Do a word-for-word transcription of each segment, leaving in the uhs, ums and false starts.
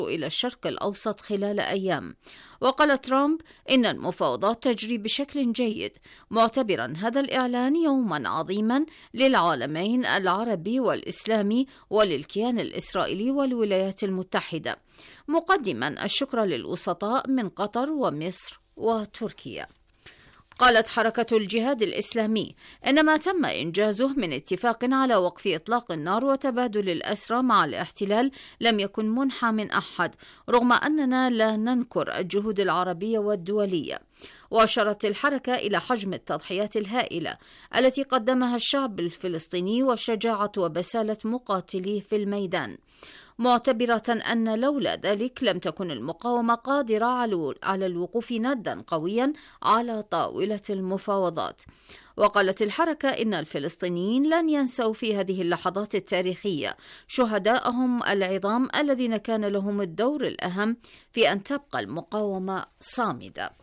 إلى الشرق الأوسط خلال أيام. وقال ترامب إن المفاوضات تجري بشكل جيد، معتبرا هذا الإعلان يوما عظيما للعالمين العربي والإسلامي وللكيان الإسرائيلي والولايات المتحدة، مقدما الشكر للوسطاء من قطر ومصر وتركيا. قالت حركة الجهاد الإسلامي إن ما تم إنجازه من اتفاق على وقف إطلاق النار وتبادل الأسرى مع الاحتلال لم يكن منحى من أحد، رغم أننا لا ننكر الجهود العربية والدولية. وأشارت الحركة إلى حجم التضحيات الهائلة التي قدمها الشعب الفلسطيني وشجاعة وبسالة مقاتليه في الميدان، معتبرة أن لولا ذلك لم تكن المقاومة قادرة على الوقوف ندا قويا على طاولة المفاوضات. وقالت الحركة إن الفلسطينيين لن ينسوا في هذه اللحظات التاريخية شهداءهم العظام الذين كان لهم الدور الأهم في أن تبقى المقاومة صامدة.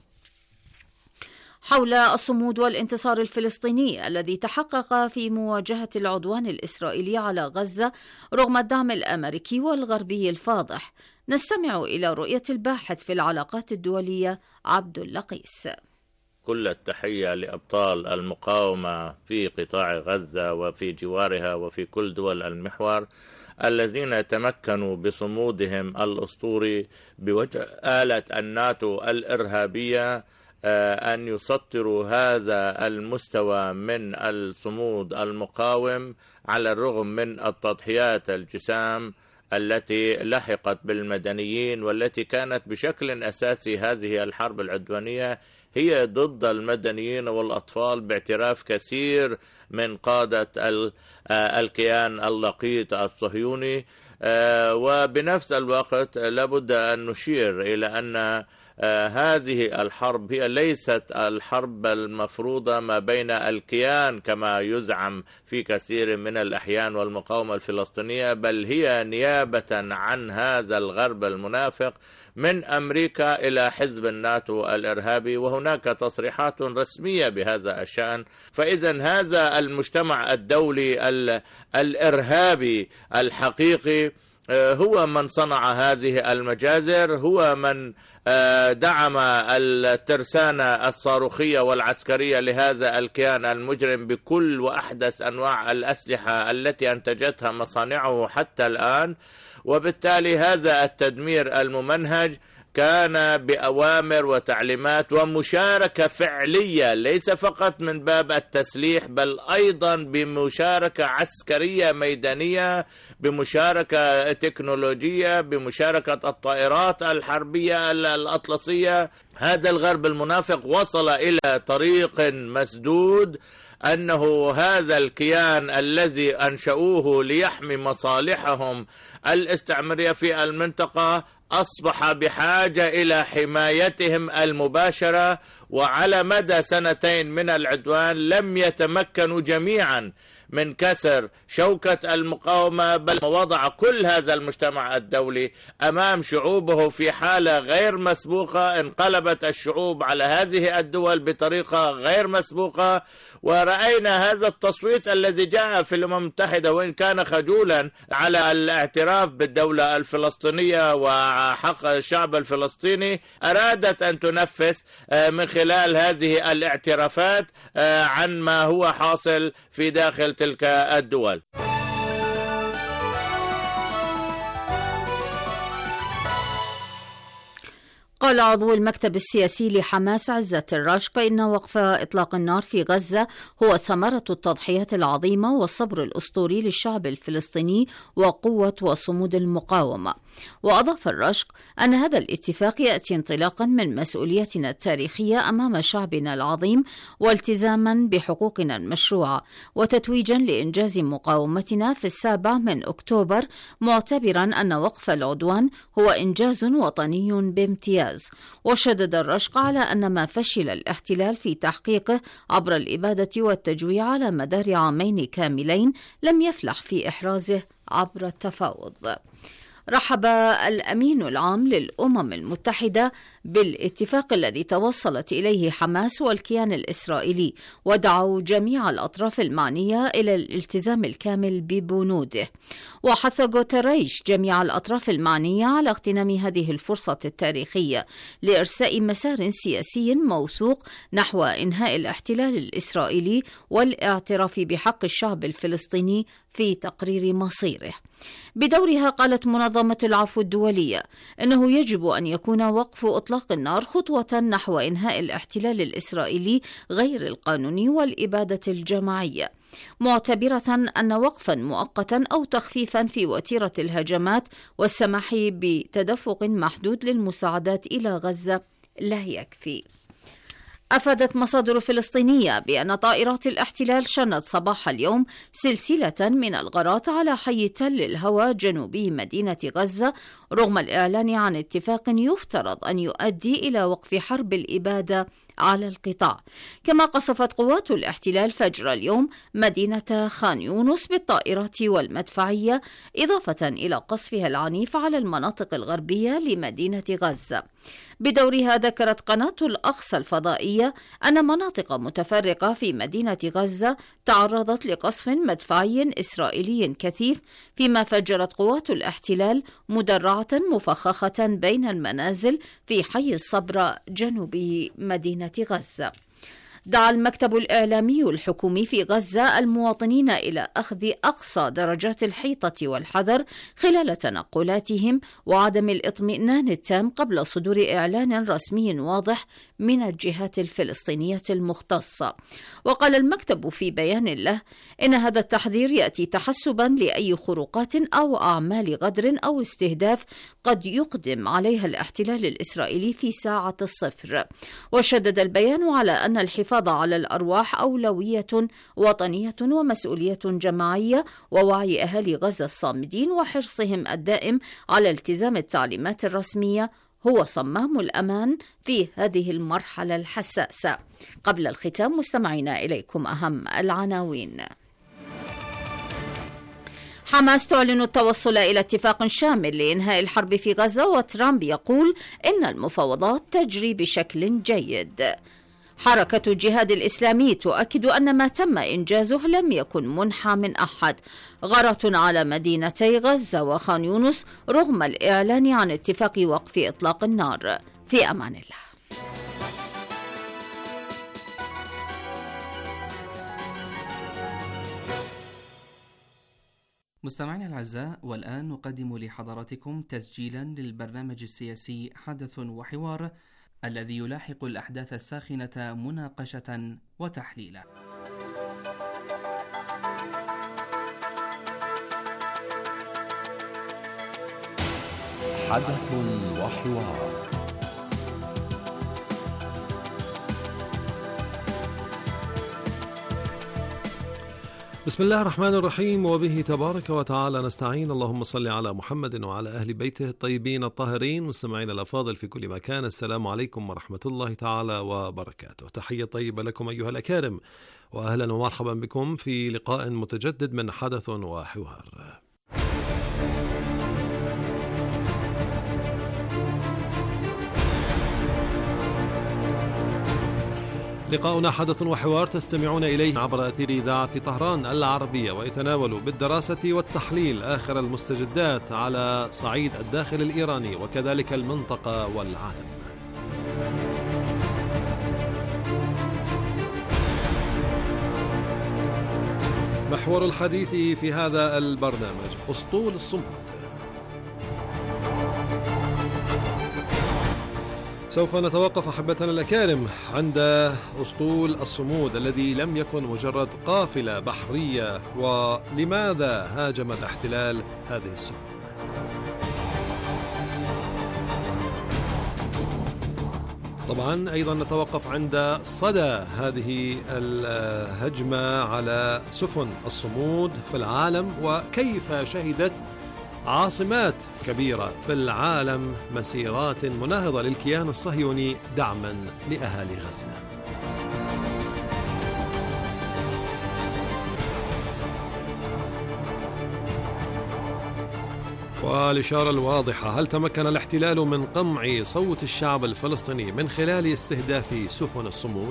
حول الصمود والانتصار الفلسطيني الذي تحقق في مواجهة العدوان الإسرائيلي على غزة رغم الدعم الأمريكي والغربي الفاضح، نستمع إلى رؤية الباحث في العلاقات الدولية عبد اللقيس. كل التحية لأبطال المقاومة في قطاع غزة وفي جوارها وفي كل دول المحور الذين تمكنوا بصمودهم الأسطوري بوجه آلة الناتو الإرهابية أن يسطروا هذا المستوى من الصمود المقاوم على الرغم من التضحيات الجسام التي لحقت بالمدنيين، والتي كانت بشكل أساسي هذه الحرب العدوانية هي ضد المدنيين والأطفال، باعتراف كثير من قادة الكيان اللقيط الصهيوني. وبنفس الوقت لابد أن نشير إلى أن آه هذه الحرب هي ليست الحرب المفروضة ما بين الكيان كما يزعم في كثير من الأحيان والمقاومة الفلسطينية، بل هي نيابة عن هذا الغرب المنافق من أمريكا إلى حزب الناتو الإرهابي، وهناك تصريحات رسمية بهذا الشأن. فإذا هذا المجتمع الدولي الإرهابي الحقيقي هو من صنع هذه المجازر، هو من دعم الترسانة الصاروخية والعسكرية لهذا الكيان المجرم بكل وأحدث أنواع الأسلحة التي أنتجتها مصانعه حتى الآن. وبالتالي هذا التدمير الممنهج كان بأوامر وتعليمات ومشاركة فعلية، ليس فقط من باب التسليح بل أيضا بمشاركة عسكرية ميدانية، بمشاركة تكنولوجية، بمشاركة الطائرات الحربية الأطلسية. هذا الغرب المنافق وصل إلى طريق مسدود، أنه هذا الكيان الذي أنشأوه ليحمي مصالحهم الاستعمارية في المنطقة أصبح بحاجة إلى حمايتهم المباشرة. وعلى مدى سنتين من العدوان لم يتمكنوا جميعا من كسر شوكة المقاومة، بل وضع كل هذا المجتمع الدولي أمام شعوبه في حالة غير مسبوقة. انقلبت الشعوب على هذه الدول بطريقة غير مسبوقة، ورأينا هذا التصويت الذي جاء في الأمم المتحدة وإن كان خجولا على الاعتراف بالدولة الفلسطينية وحق الشعب الفلسطيني، أرادت أن تنفس من خلال هذه الاعترافات عن ما هو حاصل في داخل تلك الدول. قال عضو المكتب السياسي لحماس عزت الراشق إن وقف إطلاق النار في غزة هو ثمرة التضحيات العظيمة والصبر الأسطوري للشعب الفلسطيني وقوة وصمود المقاومة. وأضاف الراشق أن هذا الاتفاق يأتي انطلاقا من مسؤوليتنا التاريخية أمام شعبنا العظيم والتزاما بحقوقنا المشروعة وتتويجا لإنجاز مقاومتنا في السابع من أكتوبر، معتبرا أن وقف العدوان هو إنجاز وطني بامتياز. وشدد الرشق على أن ما فشل الاحتلال في تحقيقه عبر الإبادة والتجويع على مدار عامين كاملين لم يفلح في إحرازه عبر التفاوض. رحب الأمين العام للأمم المتحدة بالاتفاق الذي توصلت إليه حماس والكيان الإسرائيلي، ودعوا جميع الأطراف المعنية إلى الالتزام الكامل ببنوده. وحث غوتيريش جميع الأطراف المعنية على اغتنام هذه الفرصة التاريخية لإرساء مسار سياسي موثوق نحو إنهاء الاحتلال الإسرائيلي والاعتراف بحق الشعب الفلسطيني في تقرير مصيره. بدورها قالت منظمة العفو الدولية إنه يجب أن يكون وقف إطلاق النار خطوة نحو إنهاء الاحتلال الإسرائيلي غير القانوني والإبادة الجماعية، معتبرة أن وقفا مؤقتا أو تخفيفا في وتيرة الهجمات والسماح بتدفق محدود للمساعدات إلى غزة لا يكفي. أفادت مصادر فلسطينية بأن طائرات الاحتلال شنت صباح اليوم سلسلة من الغارات على حي تل الهوى جنوبي مدينة غزة، رغم الإعلان عن اتفاق يفترض أن يؤدي إلى وقف حرب الإبادة على القطاع. كما قصفت قوات الاحتلال فجر اليوم مدينة خان يونس بالطائرات والمدفعية، إضافة إلى قصفها العنيف على المناطق الغربية لمدينة غزة. بدورها ذكرت قناة الأقصى الفضائية أن مناطق متفرقة في مدينة غزة تعرضت لقصف مدفعي إسرائيلي كثيف، فيما فجرت قوات الاحتلال مدرعة مفخخة بين المنازل في حي الصبرا جنوب مدينة غزة. دعا المكتب الإعلامي الحكومي في غزة المواطنين إلى أخذ أقصى درجات الحيطة والحذر خلال تنقلاتهم وعدم الإطمئنان التام قبل صدور إعلان رسمي واضح من الجهات الفلسطينية المختصة. وقال المكتب في بيان له إن هذا التحذير يأتي تحسبا لأي خروقات أو أعمال غدر أو استهداف قد يقدم عليها الاحتلال الإسرائيلي في ساعة الصفر. وشدد البيان على أن الحفاظ على الأرواح أولوية وطنية ومسؤولية جماعية، ووعي أهالي غزة الصامدين وحرصهم الدائم على التزام التعليمات الرسمية هو صمام الأمان في هذه المرحلة الحساسة. قبل الختام مستمعينا إليكم أهم العناوين. حماس تعلن التوصل إلى اتفاق شامل لإنهاء الحرب في غزة، وترامب يقول إن المفاوضات تجري بشكل جيد. حركة الجهاد الإسلامي تؤكد أن ما تم إنجازه لم يكن منحى من أحد. غارة على مدينتي غزة وخان يونس رغم الإعلان عن اتفاق وقف إطلاق النار. في أمان الله. مستمعينا الأعزاء، والآن نقدم لحضراتكم تسجيلا للبرنامج السياسي حدث وحوار الذي يلاحق الأحداث الساخنة مناقشة وتحليلا. حدث وحوار. بسم الله الرحمن الرحيم، وبه تبارك وتعالى نستعين. اللهم صل على محمد وعلى أهل بيته الطيبين الطاهرين. مستمعين الأفاضل في كل مكان، السلام عليكم ورحمة الله تعالى وبركاته. تحية طيبة لكم أيها الأكارم، وأهلا ومرحبا بكم في لقاء متجدد من حدث وحوار. لقاؤنا حدث وحوار تستمعون إليه عبر أثير إذاعة طهران العربية، ويتناول بالدراسة والتحليل آخر المستجدات على صعيد الداخل الإيراني وكذلك المنطقة والعالم. محور الحديث في هذا البرنامج أسطول الصمود. سوف نتوقف أحبتنا الأكارم عند أسطول الصمود الذي لم يكن مجرد قافلة بحرية، ولماذا هاجم الاحتلال هذه السفن. طبعا أيضا نتوقف عند صدى هذه الهجمة على سفن الصمود في العالم، وكيف شهدت عاصمات كبيرة في العالم مسيرات مناهضة للكيان الصهيوني دعما لأهالي غزة. والإشارة الواضحة: هل تمكن الاحتلال من قمع صوت الشعب الفلسطيني من خلال استهداف سفن الصمود؟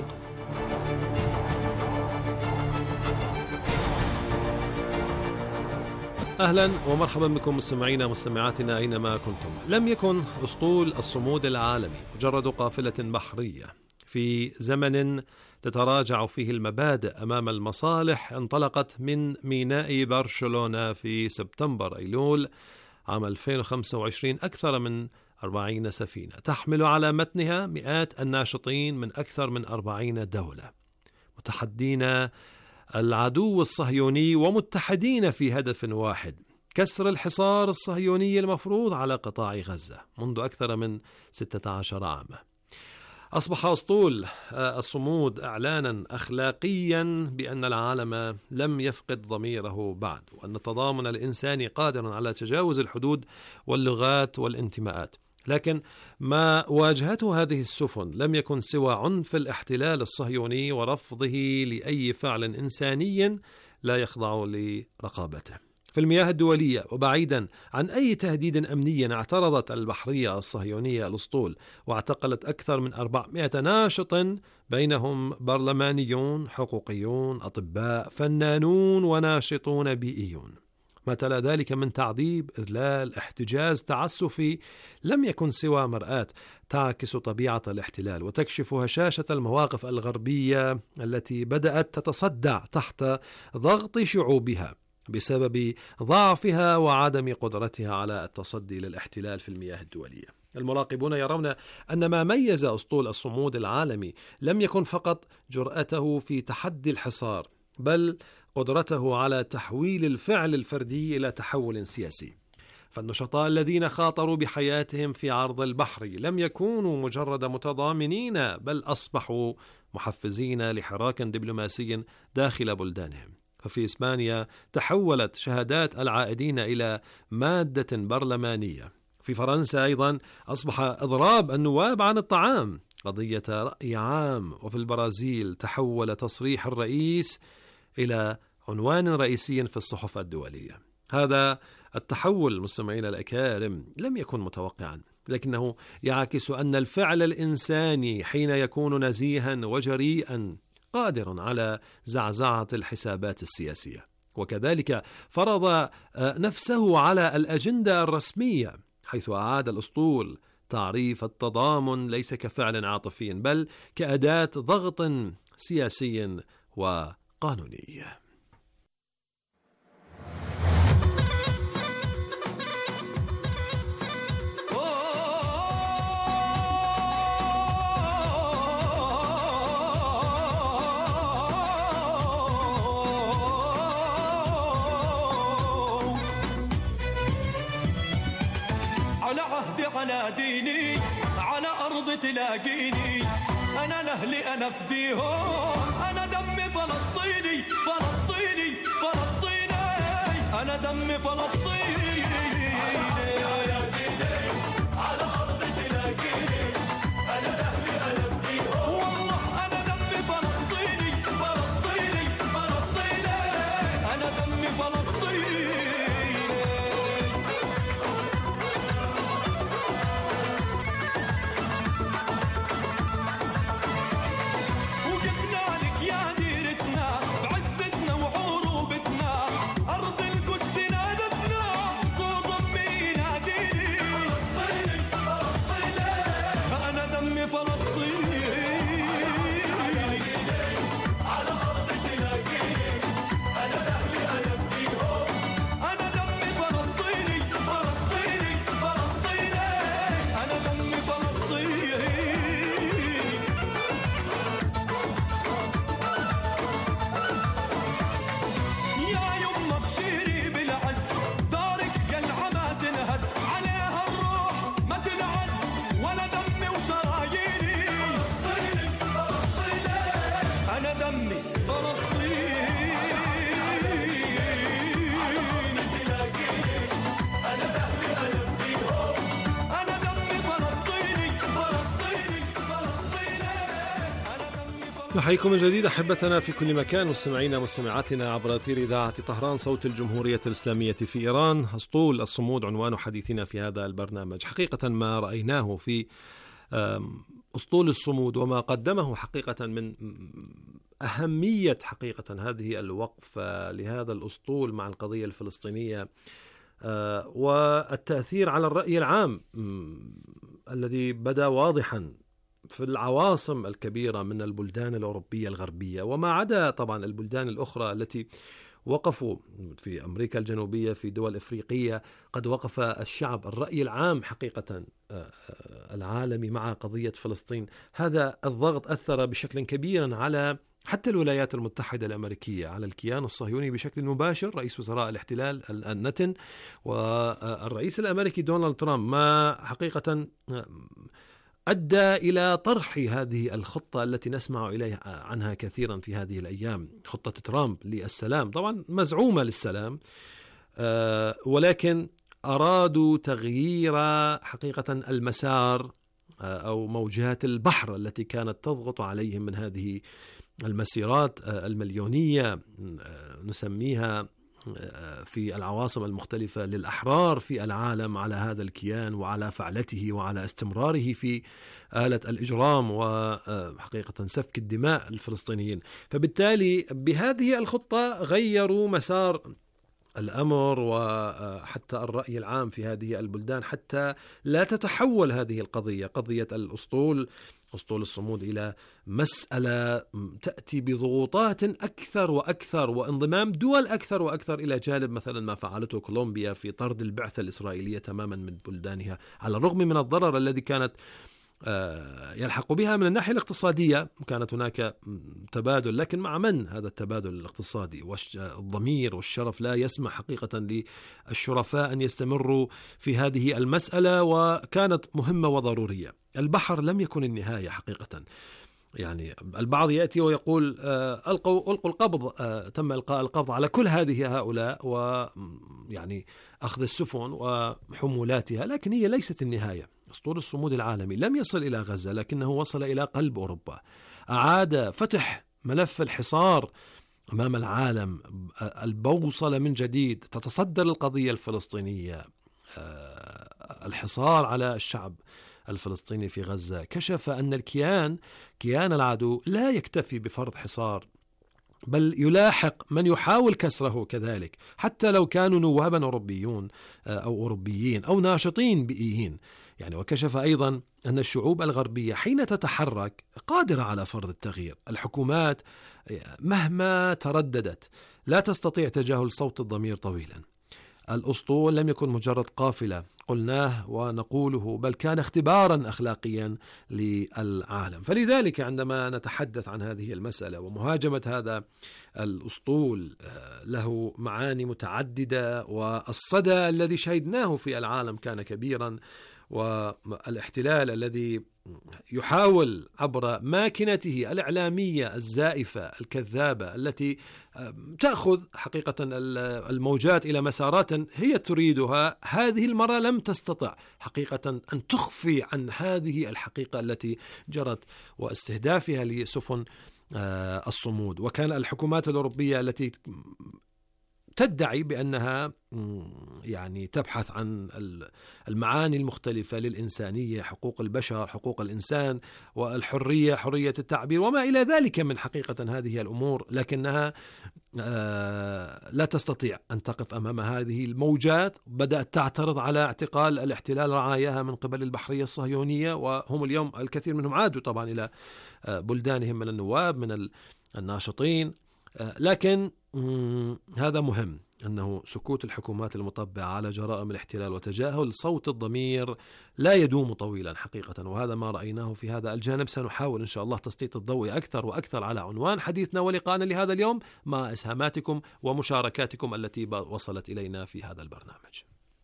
أهلا ومرحبا بكم مستمعينا مستمعاتنا أينما كنتم. لم يكن أسطول الصمود العالمي مجرد قافلة بحرية في زمن تتراجع فيه المبادئ أمام المصالح انطلقت من ميناء برشلونة في سبتمبر أيلول عام ألفين وخمسة وعشرين أكثر من أربعين سفينة تحمل على متنها مئات الناشطين من أكثر من أربعين دولة متحدين العدو الصهيوني ومتحدين في هدف واحد: كسر الحصار الصهيوني المفروض على قطاع غزة منذ أكثر من ستة عشر عاما. أصبح أسطول الصمود إعلانا أخلاقيا بأن العالم لم يفقد ضميره بعد، وأن التضامن الإنساني قادر على تجاوز الحدود واللغات والانتماءات. لكن ما واجهته هذه السفن لم يكن سوى عنف الاحتلال الصهيوني ورفضه لأي فعل إنساني لا يخضع لرقابته. في المياه الدولية وبعيدا عن أي تهديد أمني اعترضت البحرية الصهيونية الأسطول واعتقلت أكثر من أربعمائة ناشط بينهم برلمانيون، حقوقيون، أطباء، فنانون وناشطون بيئيون. ما تلا ذلك من تعذيب، إذلال، احتجاز، تعسفي لم يكن سوى مرآة تعكس طبيعة الاحتلال وتكشف هشاشة المواقف الغربية التي بدأت تتصدع تحت ضغط شعوبها بسبب ضعفها وعدم قدرتها على التصدي للاحتلال في المياه الدولية. المراقبون يرون أن ما ميز أسطول الصمود العالمي لم يكن فقط جرأته في تحدي الحصار، بل قدرته على تحويل الفعل الفردي إلى تحول سياسي. فالنشطاء الذين خاطروا بحياتهم في عرض البحر لم يكونوا مجرد متضامنين، بل أصبحوا محفزين لحراك دبلوماسي داخل بلدانهم. ففي إسبانيا تحولت شهادات العائدين إلى مادة برلمانية. في فرنسا أيضا أصبح إضراب النواب عن الطعام قضية رأي عام. وفي البرازيل تحول تصريح الرئيس إلى عنوان رئيسي في الصحف الدولية. هذا التحول مستمعين الأكارم لم يكن متوقعا، لكنه يعكس أن الفعل الإنساني حين يكون نزيها وجريئا قادر على زعزعة الحسابات السياسية، وكذلك فرض نفسه على الأجندة الرسمية، حيث أعاد الأسطول تعريف التضامن ليس كفعل عاطفي بل كأداة ضغط سياسي وقانوني. على عهدي على ديني على أرض تلاقيني، أنا لأهلي أنا فديهم، أنا دمي فلسطيني فلسطيني فلسطيني، أنا دمي فلسطيني. على ديني على أرض تلاقيني، أنا لأهلي أنا فديهم، والله أنا دمي فلسطيني فلسطيني فلسطيني، أنا دمي فلسطيني. أرض القدس نادتنا صوت ضمينا نحييكم من جديد أحبتنا في كل مكان، مستمعينا مستمعاتنا عبر أثير إذاعة طهران صوت الجمهورية الإسلامية في إيران. أسطول الصمود عنوان حديثنا في هذا البرنامج. حقيقة ما رأيناه في أسطول الصمود وما قدمه حقيقة من أهمية حقيقة هذه الوقفة لهذا الأسطول مع القضية الفلسطينية والتأثير على الرأي العام الذي بدا واضحا في العواصم الكبيرة من البلدان الأوروبية الغربية، وما عدا طبعا البلدان الأخرى التي وقفوا في أمريكا الجنوبية، في دول إفريقية، قد وقف الشعب الرأي العام حقيقة العالمي مع قضية فلسطين. هذا الضغط أثر بشكل كبير على حتى الولايات المتحدة الأمريكية، على الكيان الصهيوني بشكل مباشر، رئيس وزراء الاحتلال النتن والرئيس الأمريكي دونالد ترامب، ما حقيقة أدى إلى طرح هذه الخطة التي نسمع إليها عنها كثيرا في هذه الأيام، خطة ترامب للسلام، طبعا مزعومة للسلام، ولكن أرادوا تغيير حقيقة المسار أو موجات البحر التي كانت تضغط عليهم من هذه المسيرات المليونية نسميها في العواصم المختلفة للأحرار في العالم على هذا الكيان وعلى فعلته وعلى استمراره في آلة الإجرام وحقيقة سفك الدماء الفلسطينيين. فبالتالي بهذه الخطة غيروا مسار الأمر وحتى الرأي العام في هذه البلدان، حتى لا تتحول هذه القضية، قضية الأسطول أسطول الصمود، إلى مسألة تأتي بضغوطات أكثر وأكثر وانضمام دول أكثر وأكثر إلى جانب مثلا ما فعلته كولومبيا في طرد البعثة الإسرائيلية تماما من بلدانها، على الرغم من الضرر الذي كانت يلحق بها من الناحية الاقتصادية. كانت هناك تبادل، لكن مع من هذا التبادل الاقتصادي؟ والضمير والشرف لا يسمح حقيقة للشرفاء أن يستمروا في هذه المسألة، وكانت مهمة وضرورية. البحر لم يكن النهاية حقيقة. يعني البعض يأتي ويقول ألقوا ألقوا القبض، تم إلقاء القبض على كل هذه هؤلاء ويعني أخذ السفن وحمولاتها، لكن هي ليست النهاية. أسطول الصمود العالمي لم يصل إلى غزة، لكنه وصل إلى قلب أوروبا، أعاد فتح ملف الحصار أمام العالم، البوصلة من جديد، تتصدر القضية الفلسطينية، الحصار على الشعب الفلسطيني في غزة. كشف أن الكيان كيان العدو لا يكتفي بفرض حصار، بل يلاحق من يحاول كسره كذلك، حتى لو كانوا نوابا أوروبيون أو أوروبيين أو ناشطين بيئيين. يعني وكشف أيضا أن الشعوب الغربية حين تتحرك قادرة على فرض التغيير. الحكومات مهما ترددت لا تستطيع تجاهل صوت الضمير طويلا. الأسطول لم يكن مجرد قافلة قلناه ونقوله، بل كان اختبارا أخلاقيا للعالم. فلذلك عندما نتحدث عن هذه المسألة ومهاجمة هذا الأسطول له معاني متعددة، والصدى الذي شهدناه في العالم كان كبيرا، والاحتلال الذي يحاول عبر ماكنته الإعلامية الزائفة الكذابة التي تأخذ حقيقة الموجات إلى مسارات هي تريدها، هذه المرة لم تستطع حقيقة أن تخفي عن هذه الحقيقة التي جرت واستهدافها لسفن الصمود. وكان الحكومات الأوروبية التي تدعي بأنها يعني تبحث عن المعاني المختلفة للإنسانية، حقوق البشر، حقوق الإنسان والحرية، حرية التعبير وما إلى ذلك من حقيقة هذه الأمور، لكنها لا تستطيع أن تقف أمام هذه الموجات. بدأت تعترض على اعتقال الاحتلال رعاياها من قبل البحرية الصهيونية، وهم اليوم الكثير منهم عادوا طبعا إلى بلدانهم من النواب من الناشطين. لكن هذا مهم، أنه سكوت الحكومات المطبعة على جرائم الاحتلال وتجاهل صوت الضمير لا يدوم طويلا حقيقة، وهذا ما رأيناه في هذا الجانب. سنحاول إن شاء الله تسليط الضوء أكثر وأكثر على عنوان حديثنا ولقاءنا لهذا اليوم مع إسهاماتكم ومشاركاتكم التي وصلت إلينا في هذا البرنامج.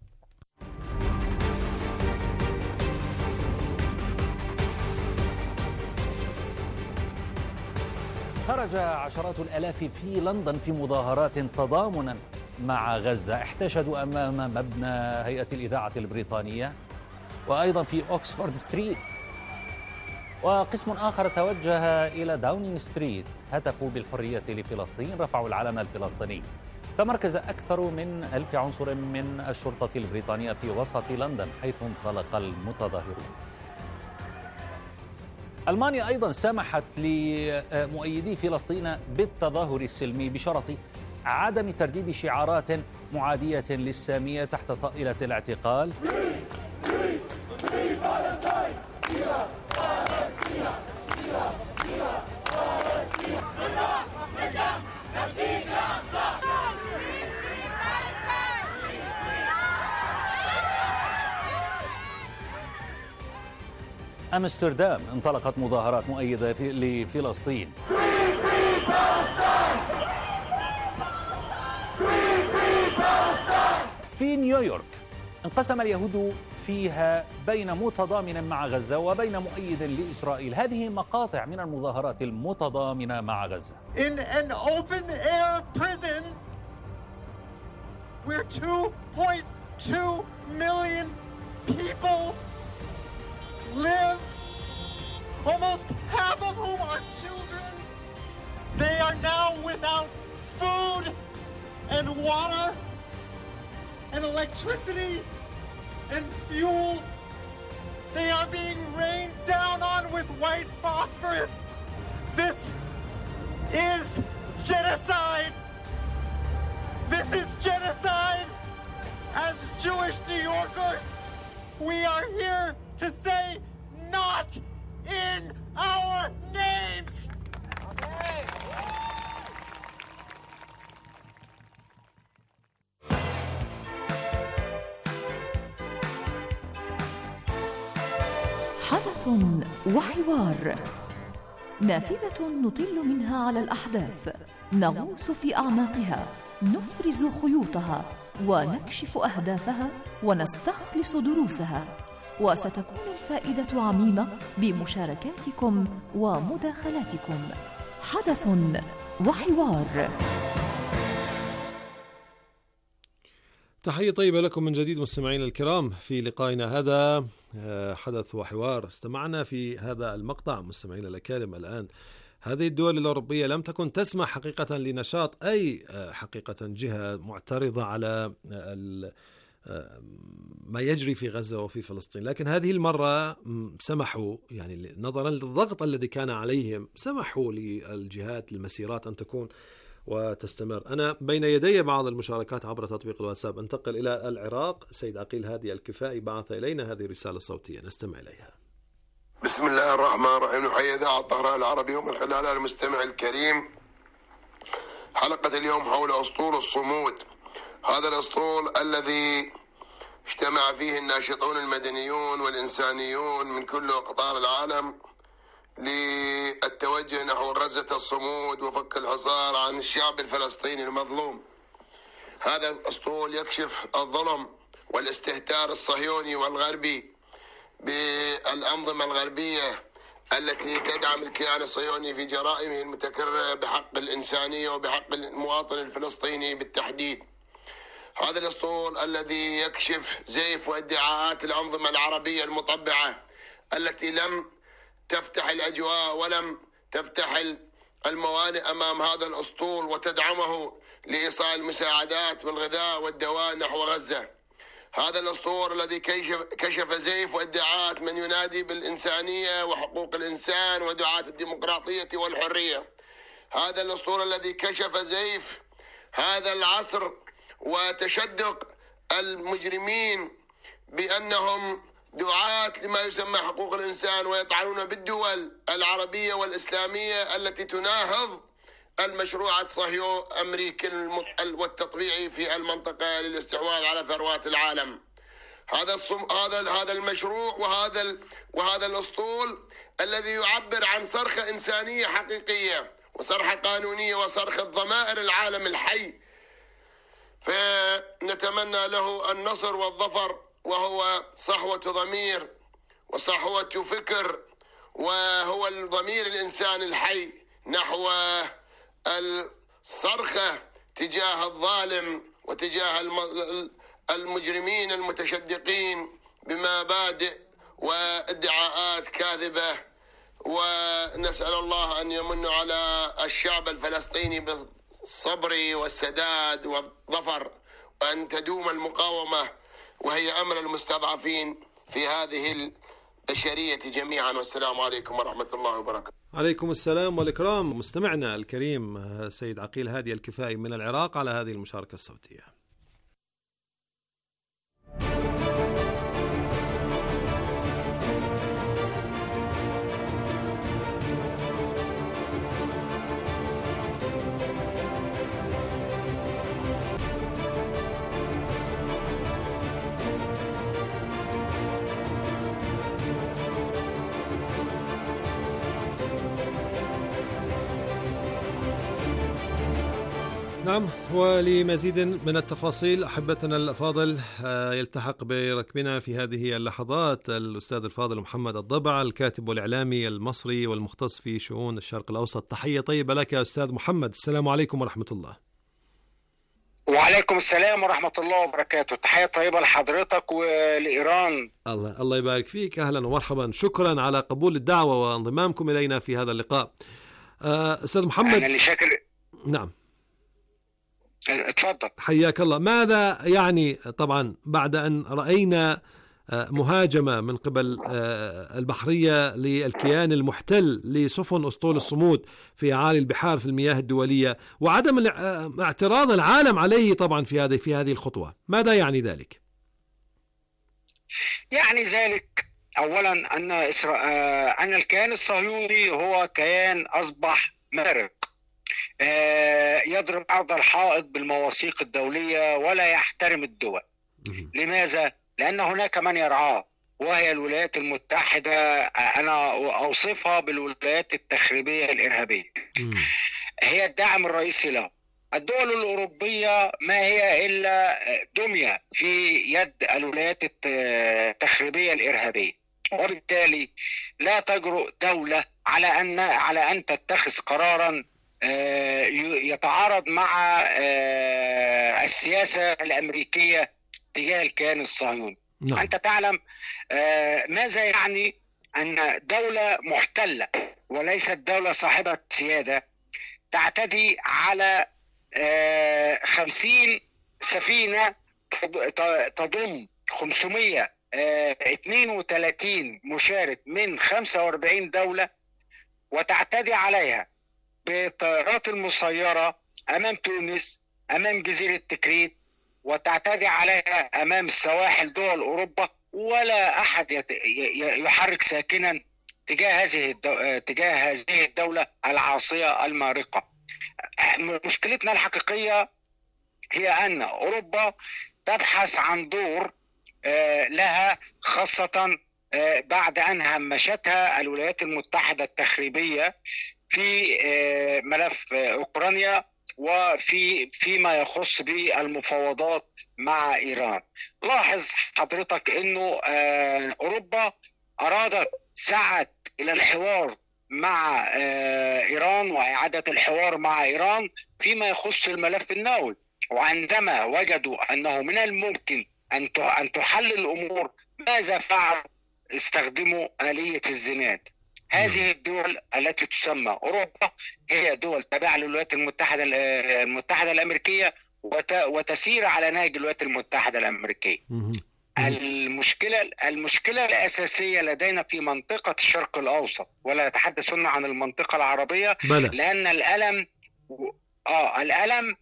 خرج عشرات الآلاف في لندن في مظاهرات تضامنا مع غزة، احتشدوا أمام مبنى هيئة الإذاعة البريطانية وأيضا في أوكسفورد ستريت. وقسم آخر توجه إلى داونينغ ستريت، هتفوا بالحرية لفلسطين، رفعوا العلم الفلسطيني. تمركز أكثر من ألف عنصر من الشرطة البريطانية في وسط لندن حيث انطلق المتظاهرون. ألمانيا أيضا سمحت لمؤيدي فلسطين بالتظاهر السلمي بشرط عدم ترديد شعارات معادية للسامية تحت طائلة الاعتقال. أمستردام انطلقت مظاهرات مؤيدة لفلسطين. في نيويورك انقسم اليهود فيها بين متضامن مع غزة وبين مؤيد لإسرائيل. هذه مقاطع من المظاهرات المتضامنة مع غزة. In an open air prison where two point two million people live, almost half of whom are children. They are now without food and water and electricity and fuel. They are being rained down on with white phosphorus. This is genocide. This is genocide. As Jewish New Yorkers, we are here to say not in our names. حدث وحوار، نافذة نطل منها على الأحداث، نغوص في أعماقها، نفرز خيوطها ونكشف أهدافها ونستخلص دروسها، وستكون الفائدة عميمة بمشاركاتكم ومداخلاتكم. حدث وحوار. تحية طيبة لكم من جديد مستمعينا الكرام في لقائنا هذا حدث وحوار. استمعنا في هذا المقطع مستمعينا الأكارم الآن. هذه الدول الأوروبية لم تكن تسمح حقيقة لنشاط أي حقيقة جهة معترضة على ما يجري في غزة وفي فلسطين، لكن هذه المرة سمحوا، يعني نظرا للضغط الذي كان عليهم، سمحوا للجهات المسيرات أن تكون وتستمر. أنا بين يدي بعض المشاركات عبر تطبيق الواتساب. انتقل إلى العراق. سيد عقيل هادي الكفائي بعث إلينا هذه الرسالة الصوتية، نستمع إليها. بسم الله الرحمن الرحيم. نحيي إذاعة الطهران العربي ومن خلالها المستمع الكريم. حلقة اليوم حول أسطول الصمود، هذا الأسطول الذي اجتمع فيه الناشطون المدنيون والإنسانيون من كل أقطار العالم للتوجه نحو غزة الصمود وفك الحصار عن الشعب الفلسطيني المظلوم. هذا الأسطول يكشف الظلم والاستهتار الصهيوني والغربي بالأنظمة الغربية التي تدعم الكيان الصهيوني في جرائمه المتكررة بحق الإنسانية وبحق المواطن الفلسطيني بالتحديد. هذا الأسطول الذي يكشف زيف وادعاءات الأنظمة العربية المطبعة التي لم تفتح الأجواء ولم تفتح الموانئ أمام هذا الأسطول وتدعمه لإيصال المساعدات والغذاء والدواء نحو غزة. هذا الأسطول الذي كشف زيف وادعاءات من ينادي بالإنسانية وحقوق الإنسان ودعاة الديمقراطية والحرية. هذا الأسطول الذي كشف زيف هذا العصر وتشدق المجرمين بأنهم دعاة لما يسمى حقوق الإنسان ويطعنون بالدول العربية والإسلامية التي تناهض المشروع الصهيو أمريكي والتطبيعي في المنطقة للاستحواذ على ثروات العالم. هذا هذا هذا المشروع وهذا ال... وهذا الأسطول الذي يعبر عن صرخة إنسانية حقيقية وصرخة قانونية وصرخة ضمائر العالم الحي، فنتمنى له النصر والظفر، وهو صحوة ضمير وصحوة فكر، وهو الضمير الإنسان الحي نحو الصرخة تجاه الظالم وتجاه المجرمين المتشدقين بمبادئ وادعاءات كاذبة ونسأل الله أن يمن على الشعب الفلسطيني بالصبر والسداد والظفر، وأن تدوم المقاومة وهي أمل المستضعفين في هذه البشرية جميعا. والسلام عليكم ورحمة الله وبركاته. عليكم السلام والإكرام. مستمعنا الكريم سيد عقيل هادي الكفائي من العراق على هذه المشاركة الصوتية. نعم، ولمزيد من التفاصيل أحبتنا الأفاضل يلتحق بركبنا في هذه اللحظات الأستاذ الفاضل محمد الضبع، الكاتب والإعلامي المصري والمختص في شؤون الشرق الأوسط. تحية طيبة لك يا أستاذ محمد، السلام عليكم ورحمة الله. وعليكم السلام ورحمة الله وبركاته. تحية طيبة لحضرتك ولإيران. الله الله يبارك فيك، أهلا ومرحبا، شكرا على قبول الدعوة وانضمامكم إلينا في هذا اللقاء. أستاذ محمد، أنا اللي شاكر. نعم اتفضل. حياك الله. ماذا يعني طبعا بعد أن رأينا مهاجمة من قبل البحرية للكيان المحتل لسفن أسطول الصمود في أعالي البحار في المياه الدولية، وعدم اعتراض العالم عليه طبعا في هذه في هذه الخطوة، ماذا يعني ذلك؟ يعني ذلك أولا أن إسرا... أن الكيان الصهيوني هو كيان أصبح مارق، يضرب عرض الحائط بالمواثيق الدولية ولا يحترم الدول. لماذا؟ لأن هناك من يرعاه، وهي الولايات المتحدة. أنا أوصفها بالولايات التخريبية الإرهابية، هي الداعم الرئيسي له. الدول الأوروبية ما هي إلا دمية في يد الولايات التخريبية الإرهابية، وبالتالي لا تجرؤ دولة على أن على أن تتخذ قراراً يتعارض مع السياسة الأمريكية تجاه الكيان الصهيوني. نعم. أنت تعلم ماذا يعني أن دولة محتلة وليست دولة صاحبة سيادة تعتدي على خمسين سفينة تضم خمسمائة واثنين وثلاثين مشارك من خمسة وأربعين دولة، وتعتدي عليها بالطائرات المسيرة أمام تونس، أمام جزيرة تكريت، وتعتدي عليها أمام السواحل دول أوروبا، ولا أحد يحرك ساكنا تجاه هذه الدو... تجاه هذه الدولة العاصية المارقة. مشكلتنا الحقيقية هي أن أوروبا تبحث عن دور لها، خاصة بعد أن همشتها الولايات المتحدة التخريبية في ملف أوكرانيا وفي فيما يخص بالمفاوضات مع إيران. لاحظ حضرتك أنه أوروبا أرادت سعت إلى الحوار مع إيران وإعادة الحوار مع إيران فيما يخص الملف النووي، وعندما وجدوا أنه من الممكن أن تحل الأمور ماذا فعلوا؟ استخدموا آلية الزناد. هذه الدول التي تسمى أوروبا هي دول تابعة للولايات المتحدة المتحدة الأمريكية وتسير على نهج الولايات المتحدة الأمريكية. المشكلة المشكلة الأساسية لدينا في منطقة الشرق الأوسط، ولا يتحدثون عن المنطقة العربية بلى. لأن الألم آه الألم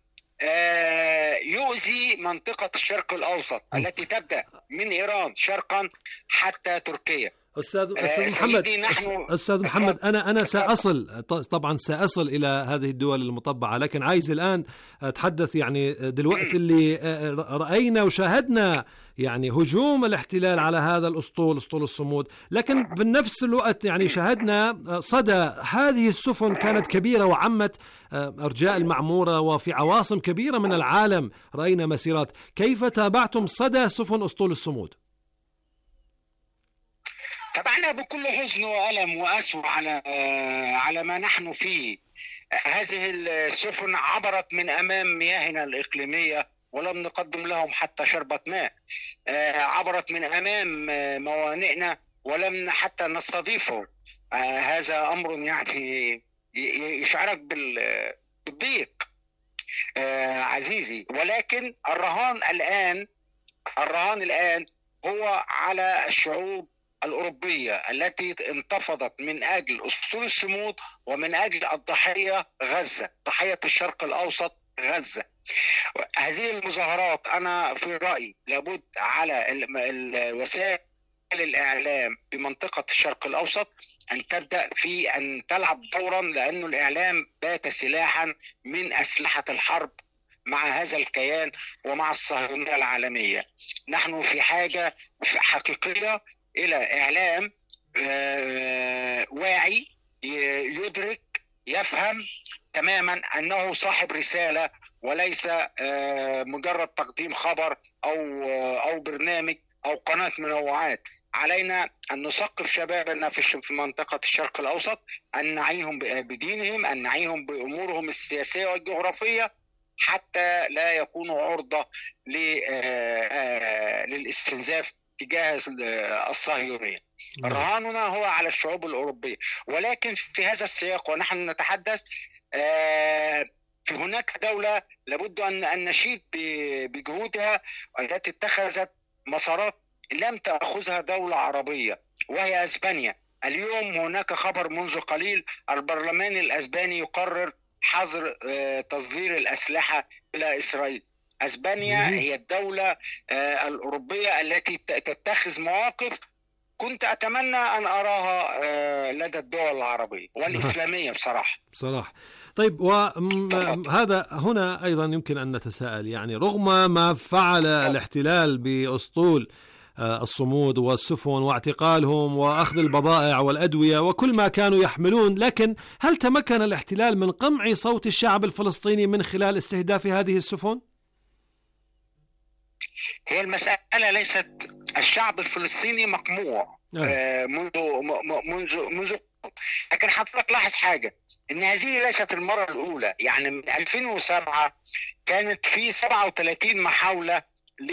آه يؤذي منطقة الشرق الأوسط التي تبدأ من إيران شرقا حتى تركيا. أستاذ أستاذ محمد أستاذ محمد أنا أنا سأصل طبعا سأصل إلى هذه الدول المطبعة، لكن عايز الآن أتحدث يعني دلوقتي اللي رأينا وشاهدنا يعني هجوم الاحتلال على هذا الأسطول أسطول الصمود، لكن بنفس الوقت يعني شاهدنا صدى هذه السفن كانت كبيرة وعمت أرجاء المعمورة وفي عواصم كبيرة من العالم رأينا مسيرات. كيف تابعتم صدى سفن أسطول الصمود؟ تابعنا بكل حزن وألم وأسوأ على على ما نحن فيه. هذه السفن عبرت من أمام مياهنا الإقليمية ولم نقدم لهم حتى شربة ماء، عبرت من أمام موانئنا ولم حتى نستضيفه. آه هذا أمر يعني يشعرك بالضيق آه عزيزي. ولكن الرهان الآن الرهان الآن هو على الشعوب الأوروبية التي انتفضت من أجل أسطول الصمود ومن أجل الضحية غزة، ضحية الشرق الأوسط غزة. هذه المظاهرات أنا في رأيي لابد على وسائل الإعلام بمنطقة الشرق الأوسط أن تبدأ في أن تلعب دورا، لأن الإعلام بات سلاحا من أسلحة الحرب مع هذا الكيان ومع الصهيونية العالمية. نحن في حاجة حقيقية إلى إعلام واعي يدرك يفهم تماما أنه صاحب رسالة وليس مجرد تقديم خبر أو أو برنامج أو قناة منوعات. علينا أن نثقف شبابنا في منطقة الشرق الأوسط، أن نعيهم بدينهم، أن نعيهم بأمورهم السياسية والجغرافية، حتى لا يكونوا عرضة للاستنزاف تجاه الصهيونية. رهاننا هو على الشعوب الأوروبية. ولكن في هذا السياق ونحن نتحدث في هناك دولة لابد أن نشيد بجهودها التي اتخذت مسارات لم تأخذها دولة عربية، وهي أسبانيا. اليوم هناك خبر منذ قليل، البرلمان الأسباني يقرر حظر تصدير الأسلحة إلى إسرائيل. أسبانيا هي الدولة الأوروبية التي تتخذ مواقف كنت أتمنى أن أراها لدى الدول العربية والإسلامية بصراحة. بصراحة. طيب، وهذا هنا أيضا يمكن أن نتساءل، يعني رغم ما فعل الاحتلال بأسطول الصمود والسفن واعتقالهم وأخذ البضائع والأدوية وكل ما كانوا يحملون، لكن هل تمكن الاحتلال من قمع صوت الشعب الفلسطيني من خلال استهداف هذه السفن؟ هي المسألة ليست الشعب الفلسطيني مقموع آه منذ منذ منذ لكن حضرتك لاحظ حاجة، إن هذه ليست المرة الأولى. يعني من ألفين وسبعة كانت في سبعة وثلاثين محاولة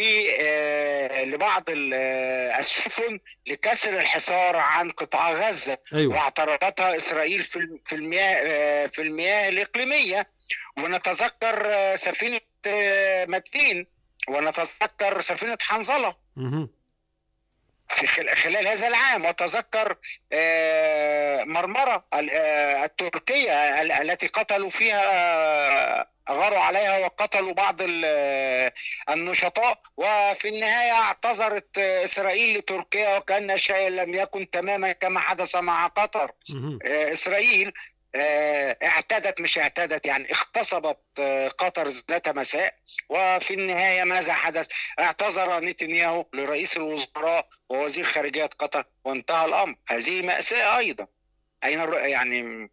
لبعض السفن لكسر الحصار عن قطاع غزة. أيوة. واعترضتها إسرائيل في المياه في المياه الإقليمية. ونتذكر سفينة متين، ونتذكر سفينة حنظلة في خلال هذا العام، وتذكر مرمرة التركية التي قتلوا فيها، أغاروا عليها وقتلوا بعض النشطاء، وفي النهاية اعتذرت إسرائيل لتركيا وكأن شيء لم يكن تماما كما حدث مع قطر. إسرائيل اعتدت مش اعتدت يعني اغتصبت قطر ذات مساء، وفي النهاية ماذا حدث؟ اعتذر نتنياهو لرئيس الوزراء ووزير خارجية قطر وانتهى الأمر. هذه مأساة أيضا. أين يعني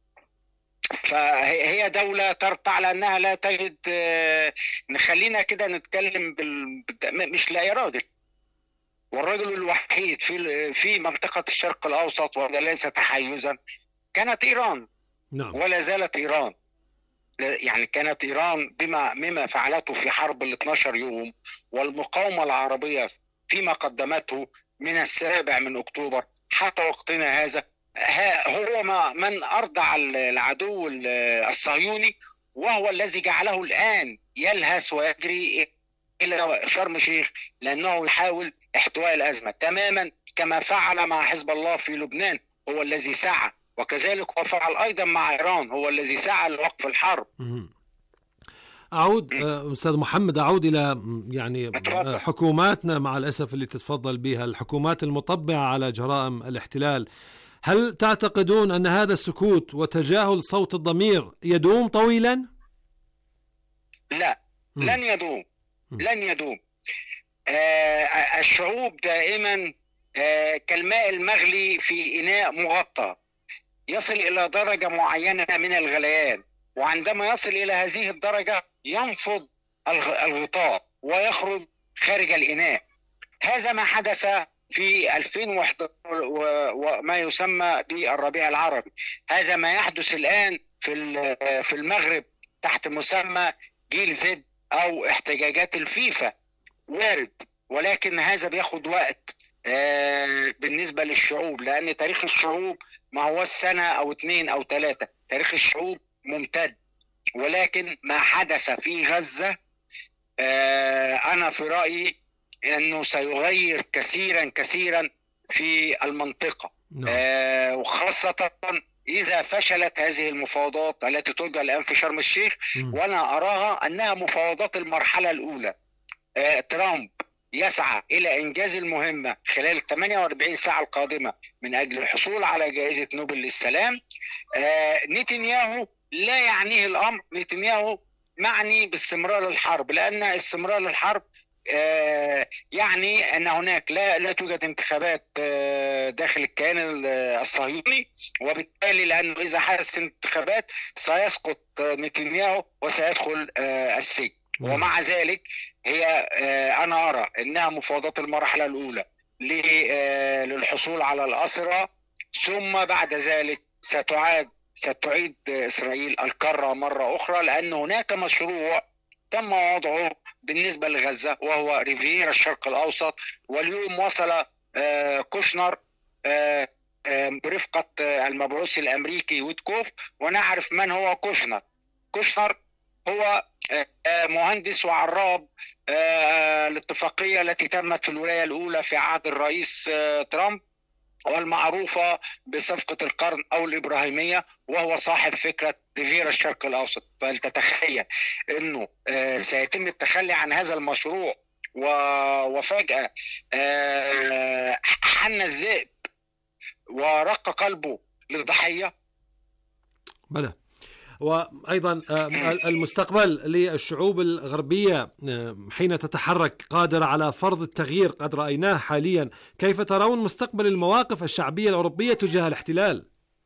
فهي دولة ترتع على أنها لا تجد. نخلينا كده نتكلم بال... مش لا إرادة. والرجل الوحيد في في منطقة الشرق الأوسط وهذا ليس تحيزا كانت إيران. نعم. ولا زالت إيران. يعني كانت إيران بما مما فعلته في حرب ال اثني عشر يوم والمقاومة العربية فيما قدمته من السابع من أكتوبر حتى وقتنا هذا، هو ما من أرضع العدو الصهيوني، وهو الذي جعله الآن يلهث ويجري إلى شرم الشيخ، لأنه يحاول احتواء الأزمة تماما كما فعل مع حزب الله في لبنان، هو الذي سعى، وكذلك هو فعل أيضا مع إيران، هو الذي سعى لوقف الحرب. أعود أستاذ محمد، أعود إلى يعني حكوماتنا مع الأسف اللي تتفضل بها، الحكومات المطبعة على جرائم الاحتلال. هل تعتقدون أن هذا السكوت وتجاهل صوت الضمير يدوم طويلا؟ لا، م. لن يدوم م. لن يدوم. آه الشعوب دائما آه كالماء المغلي في إناء مغطى، يصل إلى درجة معينة من الغليان، وعندما يصل إلى هذه الدرجة ينفض الغطاء ويخرج خارج الإناء. هذا ما حدث في ألفين وإحدى عشر وما يسمى بالربيع العربي. هذا ما يحدث الآن في في المغرب تحت مسمى جيل زد أو احتجاجات الفيفا، وارد، ولكن هذا بياخد وقت. بالنسبة للشعوب، لأن تاريخ الشعوب ما هو السنة أو اثنين أو ثلاثة، تاريخ الشعوب ممتد. ولكن ما حدث في غزة أنا في رأيي أنه سيغير كثيرا كثيرا في المنطقة، وخاصة إذا فشلت هذه المفاوضات التي ترجى الآن في شرم الشيخ. وأنا أراها أنها مفاوضات المرحلة الأولى. ترامب يسعى إلى إنجاز المهمة خلال ثمانية وأربعين ساعة القادمة من أجل الحصول على جائزة نوبل للسلام. نتنياهو لا يعنيه الأمر، نتنياهو معني باستمرار الحرب، لأن استمرار الحرب يعني أن هناك لا لا توجد انتخابات داخل الكيان الصهيوني، وبالتالي لأنه إذا حدثت انتخابات سيسقط نتنياهو وسيدخل السجن. ومع ذلك هي أنا أرى أنها مفاوضات المرحلة الأولى للحصول على الأسرى، ثم بعد ذلك ستعاد ستعيد إسرائيل الكرة مرة أخرى، لأن هناك مشروع تم وضعه بالنسبة لغزة وهو ريفيرا الشرق الأوسط. واليوم وصل كوشنر برفقة المبعوث الأمريكي ويتكوف، ونعرف من هو كوشنر. كوشنر هو مهندس وعراب الاتفاقية التي تمت في الولاية الأولى في عهد الرئيس ترامب، والمعروفة بصفقة القرن أو الإبراهيمية، وهو صاحب فكرة ريفيرا الشرق الأوسط. فلتتخيل أنه سيتم التخلي عن هذا المشروع وفجأة حن الذئب ورق قلبه للضحية. بلى. وأيضا المستقبل للشعوب الغربية حين تتحرك قادرة على فرض التغيير قد رأيناه حاليا، كيف ترون مستقبل المواقف الشعبية الأوروبية تجاه الاحتلال؟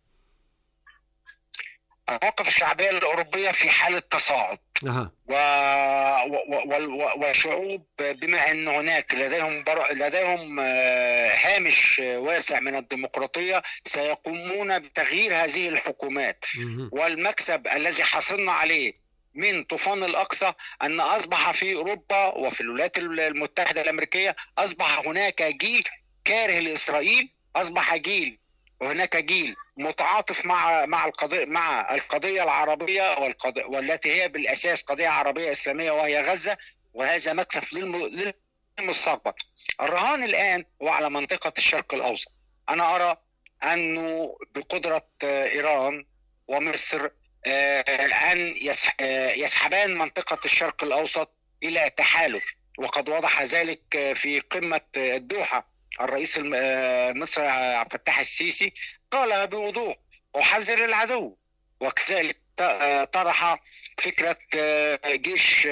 المواقف الشعبية الأوروبية في حالة تصاعد. أه. و... و... و... والشعوب بما أن هناك لديهم بر... لديهم هامش واسع من الديمقراطية سيقومون بتغيير هذه الحكومات. والمكسب الذي حصلنا عليه من طوفان الأقصى أن أصبح في أوروبا وفي الولايات المتحدة الأمريكية أصبح هناك جيل كاره لإسرائيل، أصبح جيل وهناك جيل متعاطف مع مع القضية مع القضية العربية والقضية والتي هي بالأساس قضية عربية إسلامية وهي غزة، وهذا مكسب للمستقبل. الرهان الآن هو على منطقة الشرق الأوسط. أنا أرى أنه بقدرة إيران ومصر أن يسحبان منطقة الشرق الأوسط إلى تحالف، وقد وضح ذلك في قمة الدوحة. الرئيس المصري عبد الفتاح السيسي قال بوضوح أحذر العدو، وكذلك طرح فكرة جيش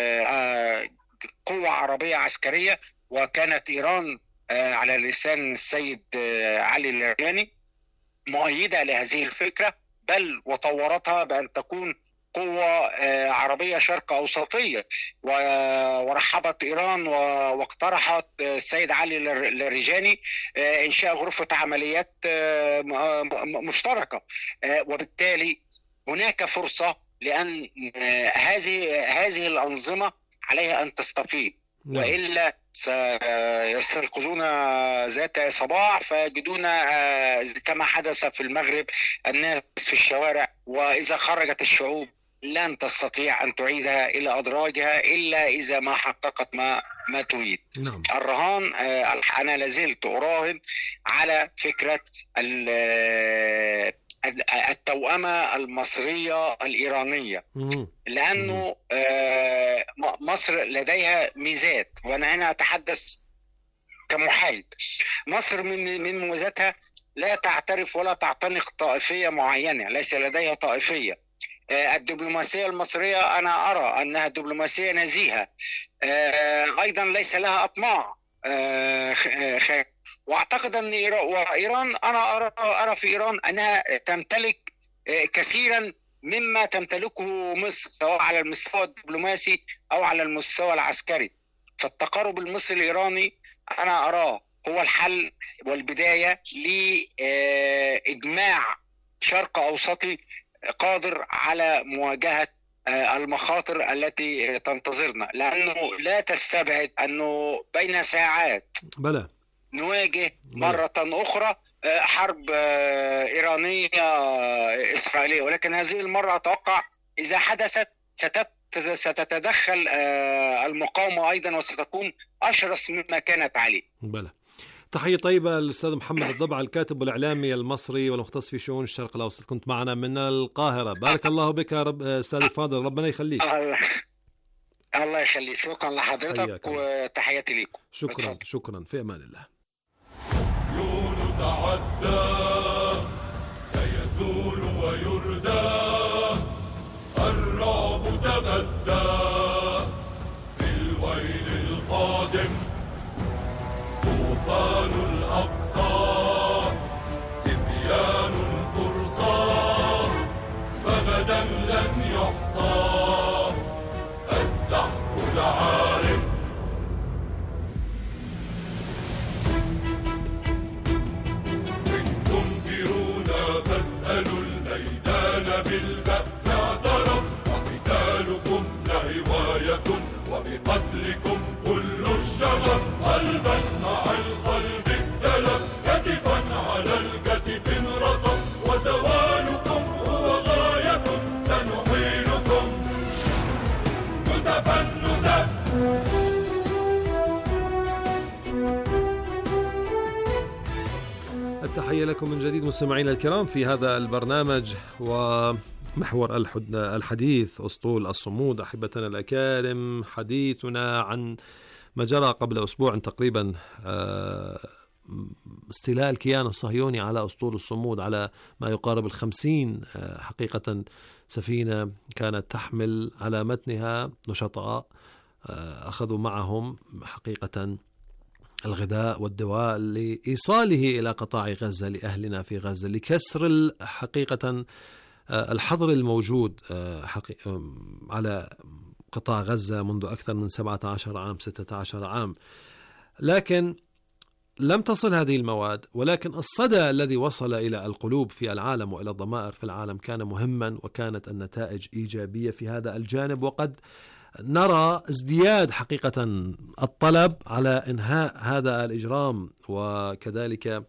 قوة عربية عسكرية، وكانت إيران على لسان السيد علي اللرجاني مؤيدة لهذه الفكرة، بل وطورتها بأن تكون قوة عربية شرق أوسطية. ورحبت إيران واقترحت السيد علي اللرجاني إنشاء غرفة عمليات مشتركة، وبالتالي هناك فرصة لأن هذه هذه الأنظمة عليها أن تستفيد، وإلا سيستيقظون ذات صباح فيجدون كما حدث في المغرب الناس في الشوارع، وإذا خرجت الشعوب لن تستطيع أن تعيدها إلى أدراجها إلا إذا ما حققت ما ما تريد. نعم. الرهان أنا لازلت أراهن على فكرة التوأمة المصرية الإيرانية، لأنه مصر لديها ميزات، وأنا هنا أتحدث كمحايد. مصر من من ميزاتها لا تعترف ولا تعتنق طائفية معينة، ليس لديها طائفية. الدبلوماسية المصرية أنا أرى أنها دبلوماسية نزيهة، أيضا ليس لها أطماع، واعتقد ان ايران انا ارى ارى في ايران انها تمتلك كثيرا مما تمتلكه مصر، سواء على المستوى الدبلوماسي او على المستوى العسكري. فالتقارب المصري الايراني انا اراه هو الحل والبدايه لاجماع شرق اوسطي قادر على مواجهه المخاطر التي تنتظرنا، لانه لا تستبعد انه بين ساعات بلى نواجه مرة أخرى حرب إيرانية إسرائيلية، ولكن هذه المرة أتوقع إذا حدثت ستتدخل المقاومة أيضا وستكون أشرس مما كانت عليه. بلى. تحية طيبة للأستاذ محمد الضبع الكاتب والإعلامي المصري والمختص في شؤون الشرق الأوسط، كنت معنا من القاهرة. بارك الله بك يا رب أستاذ الفاضل، ربنا يخليك. الله يخليك، شكرا لحضرتك وتحياتي لكم. شكرا بتفضل. شكرا، في أمان الله. يون تعدى سيزول ويردى، الرعب تبدى في الويل القادم، طوفان الأقصى تبيان الفرصى، فغدا لن يحصى الزحف العارم. إن تنكرون فاسألوا الميدان بالبأس اعترف، وقتالكم لهواية وبقتلكم كل الشغف، قلبا مع القلب اختلف، كتفا على الكتف انرصف، وزوالكم هو غاية سنحيلكم متفندا. التحية لكم من جديد مستمعينا الكرام في هذا البرنامج ومحور الحديث أسطول الصمود. أحبتنا الأكارم، حديثنا عن ما جرى قبل أسبوع تقريبا، استيلاء الكيان الصهيوني على أسطول الصمود، على ما يقارب الخمسين حقيقة سفينة كانت تحمل على متنها نشطاء أخذوا معهم حقيقة الغذاء والدواء لإيصاله إلى قطاع غزة لأهلنا في غزة، لكسر حقيقة الحظر الموجود على قطاع غزة منذ أكثر من سبعة عشر عام ستة عشر عام. لكن لم تصل هذه المواد، ولكن الصدى الذي وصل إلى القلوب في العالم وإلى الضمائر في العالم كان مهما، وكانت النتائج إيجابية في هذا الجانب. وقد نرى ازدياد حقيقة الطلب على إنهاء هذا الإجرام، وكذلك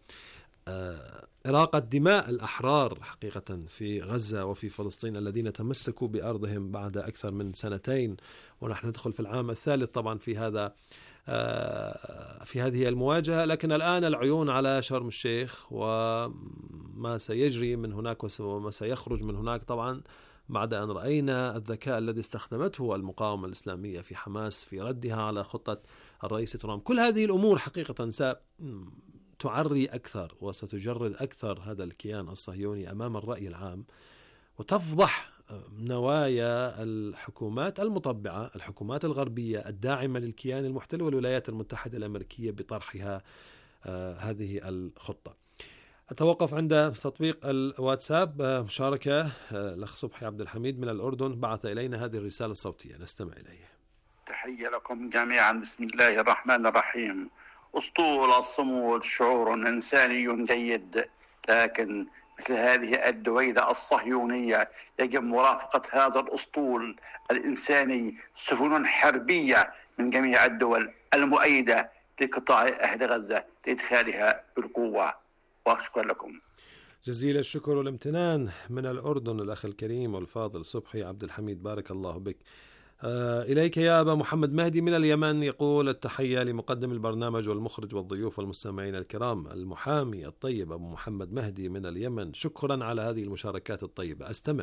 إراقة دماء الأحرار حقيقة في غزة وفي فلسطين الذين تمسكوا بأرضهم بعد أكثر من سنتين، ونحن ندخل في العام الثالث طبعا في هذا في هذه المواجهة. لكن الآن العيون على شرم الشيخ وما سيجري من هناك وما سيخرج من هناك، طبعا بعد أن رأينا الذكاء الذي استخدمته المقاومة الإسلامية في حماس في ردها على خطة الرئيس ترامب. كل هذه الأمور حقيقة ستعري أكثر وستجرد أكثر هذا الكيان الصهيوني أمام الرأي العام، وتفضح نوايا الحكومات المطبعة، الحكومات الغربية الداعمة للكيان المحتل والولايات المتحدة الأمريكية بطرحها آه هذه الخطة. أتوقف عند تطبيق الواتساب. مشاركة الأخ صبحي عبد الحميد من الأردن بعث إلينا هذه الرسالة الصوتية، نستمع إليها. تحية لكم جميعا، بسم الله الرحمن الرحيم. أسطول الصمود شعور إنساني جيد، لكن مثل هذه الدويلة الصهيونية يجب مرافقة هذا الأسطول الإنساني سفن حربية من جميع الدول المؤيدة لقطاع أهل غزة لإدخالها بالقوة. وشكرا لكم جزيل الشكر والامتنان من الأردن الأخ الكريم والفاضل صبحي عبد الحميد، بارك الله بك. آه إليك يا أبا محمد مهدي من اليمن، يقول التحية لمقدم البرنامج والمخرج والضيوف والمستمعين الكرام، المحامي الطيب أبو محمد مهدي من اليمن، شكرا على هذه المشاركات الطيبة. أستمع.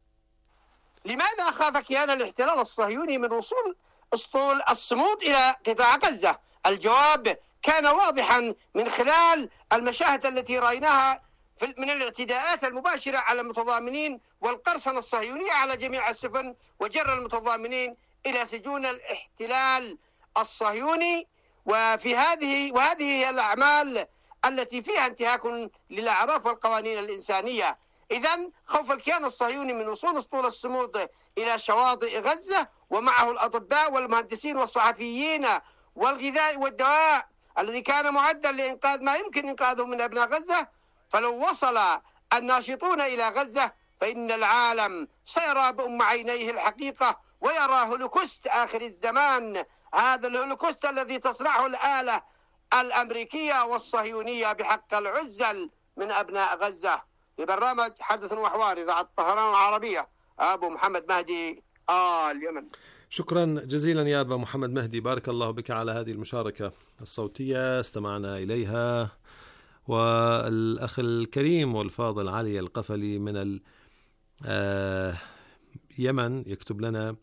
لماذا خاف كيان الاحتلال الصهيوني من وصول أسطول الصمود إلى قطاع غزة؟ الجواب كان واضحا من خلال المشاهد التي رأيناها من الاعتداءات المباشرة على المتضامنين والقرصنة الصهيونية على جميع السفن، وجر المتضامنين إلى سجون الاحتلال الصهيوني. وفي هذه وهذه هي الأعمال التي فيها انتهاك للأعراف والقوانين الإنسانية. إذن خوف الكيان الصهيوني من وصول أسطول الصمود إلى شواطئ غزة ومعه الأطباء والمهندسين والصحفيين والغذاء والدواء الذي كان معدا لإنقاذ ما يمكن إنقاذه من أبناء غزة، فلو وصل الناشطون إلى غزة فإن العالم سيرى بأم عينيه الحقيقة، ويرى هولوكوست آخر الزمان، هذا الهولوكوست الذي تصنعه الآلة الأمريكية والصهيونية بحق العزل من أبناء غزة. لبرنامج حدث وحوار إذاعة طهران العربية، أبو محمد مهدي، آل اليمن. شكرا جزيلا يا أبا محمد مهدي، بارك الله بك على هذه المشاركة الصوتية استمعنا إليها. والأخ الكريم والفاضل علي القفلي من اليمن يكتب لنا: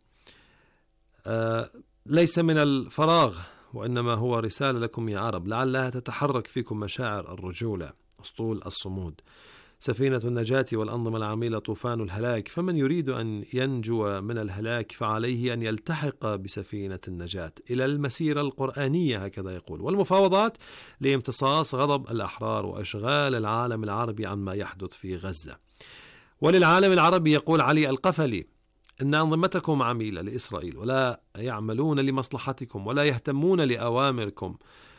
ليس من الفراغ وإنما هو رسالة لكم يا عرب، لعلها تتحرك فيكم مشاعر الرجولة، أسطول الصمود، سفينة النجاة والأنظمة العميلة طوفان الهلاك، فمن يريد أن ينجو من الهلاك فعليه أن يلتحق بسفينة النجاة إلى المسيرة القرآنية، هكذا يقول، والمفاوضات لامتصاص غضب الأحرار وإشغال العالم العربي عما يحدث في غزة. وللعالم العربي يقول علي القفلي: إن أنظمتكم عميلة لإسرائيل ولا يعملون لمصلحتكم ولا يهتمون لأوامركم،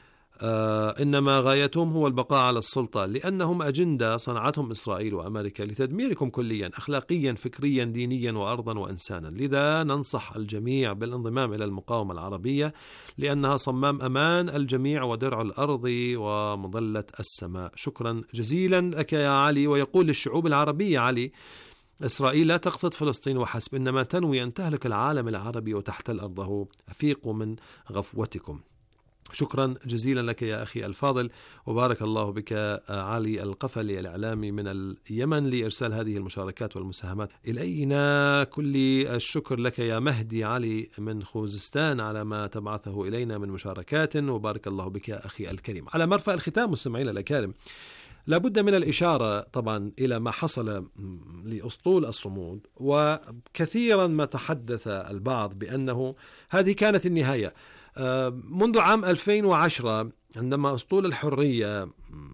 آه إنما غايتهم هو البقاء على السلطة، لأنهم أجندة صنعتهم إسرائيل وأمريكا لتدميركم كليا، أخلاقيا، فكريا، دينيا، وأرضا وإنسانا. لذا ننصح الجميع بالانضمام إلى المقاومة العربية، لأنها صمام أمان الجميع ودرع الأرض ومظلة السماء. شكرا جزيلا لك يا علي. ويقول للشعوب العربية علي: إسرائيل لا تقصد فلسطين وحسب، إنما تنوي أن تهلك العالم العربي وتحتل أرضه، أفيقوا من غفوتكم. شكرا جزيلا لك يا أخي الفاضل، وبارك الله بك علي القفلي الإعلامي من اليمن لإرسال هذه المشاركات والمساهمات إلينا. كل الشكر لك يا مهدي علي من خوزستان على ما تبعثه إلينا من مشاركات، وبارك الله بك يا أخي الكريم. على مرفأ الختام مستمعينا الأكارم، لابد من الإشارة طبعا إلى ما حصل لأسطول الصمود، وكثيرا ما تحدث البعض بأنه هذه كانت النهاية. منذ عام ألفين وعشرة عندما أسطول الحرية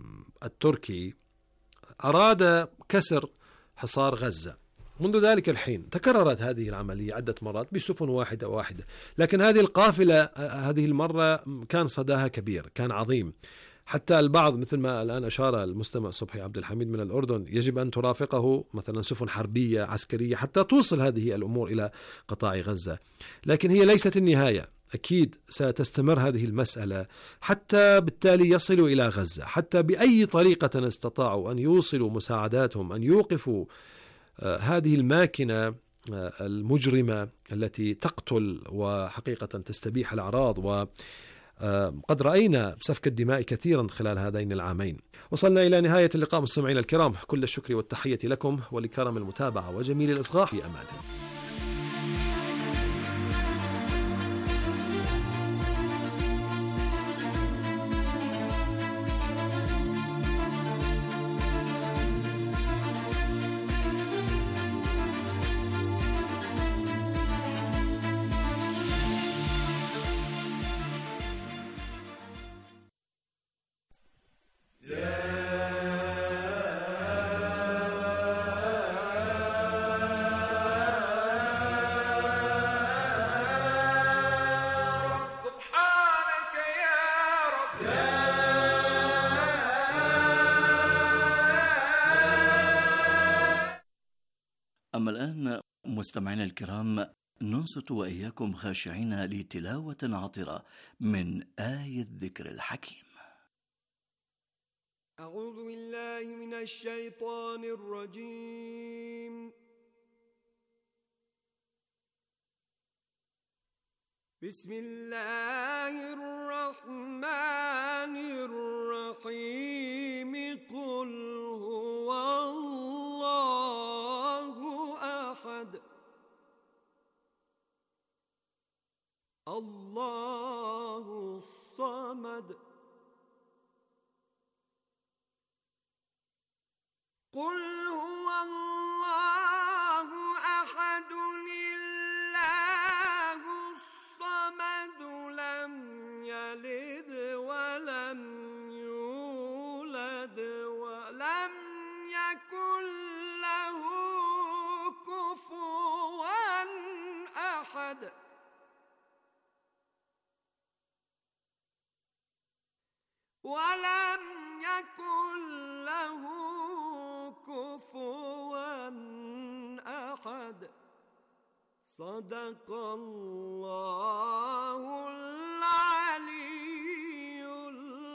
التركي أراد كسر حصار غزة، منذ ذلك الحين تكررت هذه العملية عدة مرات بسفن واحدة واحدة، لكن هذه القافلة هذه المرة كان صداها كبير، كان عظيم، حتى البعض مثل ما الآن أشار المستمع صبحي عبد الحميد من الأردن يجب أن ترافقه مثلا سفن حربية عسكرية حتى توصل هذه الأمور إلى قطاع غزة. لكن هي ليست النهاية، أكيد ستستمر هذه المسألة حتى بالتالي يصلوا إلى غزة، حتى بأي طريقة استطاعوا أن يوصلوا مساعداتهم، أن يوقفوا هذه الماكنة المجرمة التي تقتل وحقيقة تستبيح الأعراض، وقد رأينا سفك الدماء كثيرا خلال هذين العامين. وصلنا إلى نهاية اللقاء مستمعين الكرام، كل الشكر والتحية لكم ولكرم المتابعة وجميل الإصغاء، في أمان. أما الآن مستمعينا الكرام ننصت وإياكم خاشعين لتلاوة عطرة من آية الذكر الحكيم. أعوذ بالله من الشيطان الرجيم. بسم الله الرحمن الرحيم. قل هو الله أحد الله الصمد قل هو الله أحد الله الصمد لم يلد ولم يولد ولم يكن له كفوا أحد ولم يكن له كفوا أحد. صدق الله العلي العظيم.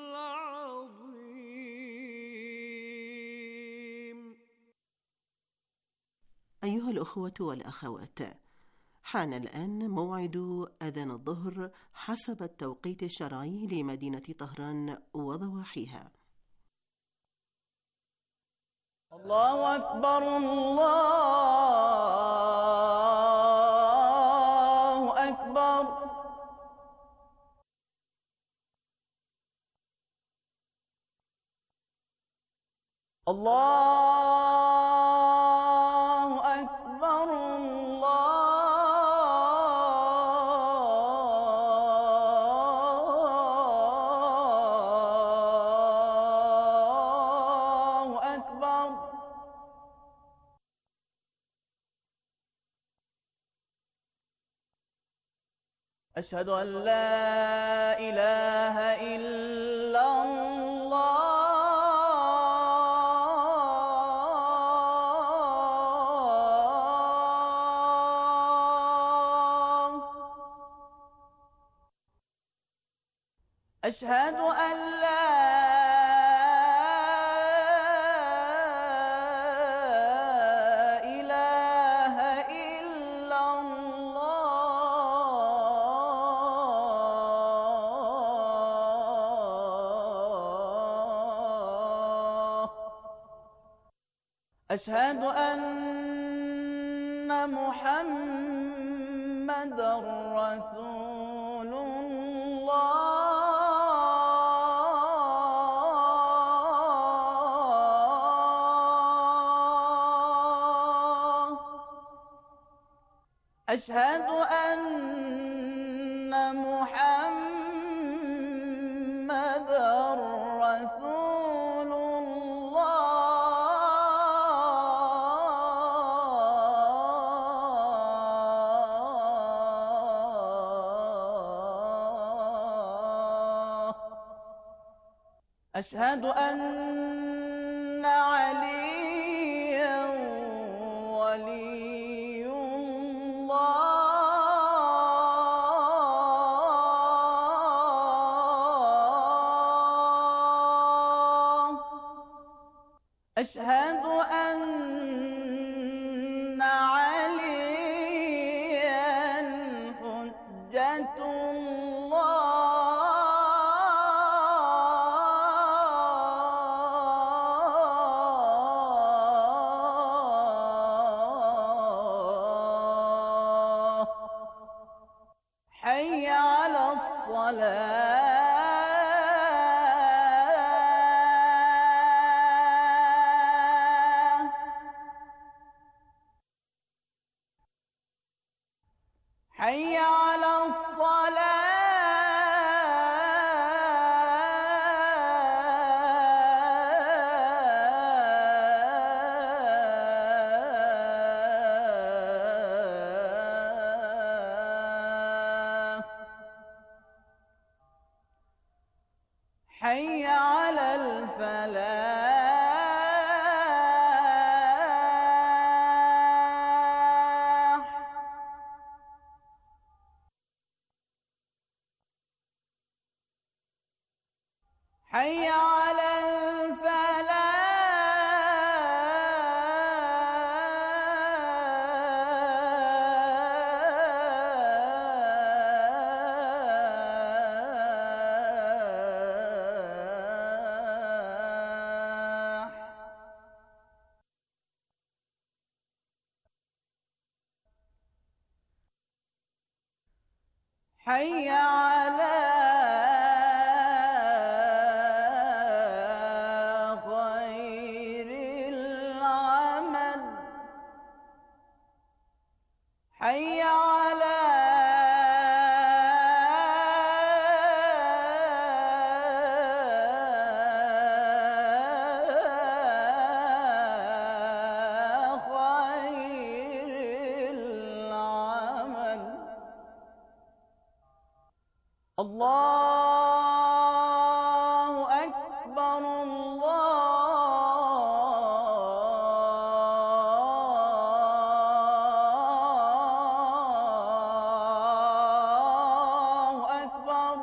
أيها الأخوة والأخوات، حان الآن موعد أذان الظهر حسب التوقيت الشرعي لمدينة طهران وضواحيها. الله أكبر، الله أكبر. الله أكبر، الله أكبر. أشهد أن لا إله إلا الله. أشهد أن لا إله إلا الله. أشهد أن محمدًا رسول الله. أشهد أن محمدًا رسول الله. أشهد أن عليًا ولي الله. أشهد أن عليًا حجة الله. حي على الصلاة. حي على الصلاة. حي على الفلاح. حي على الفلاح. حي على خير العمل. حي على خير العمل. الله أكبر، الله أكبر.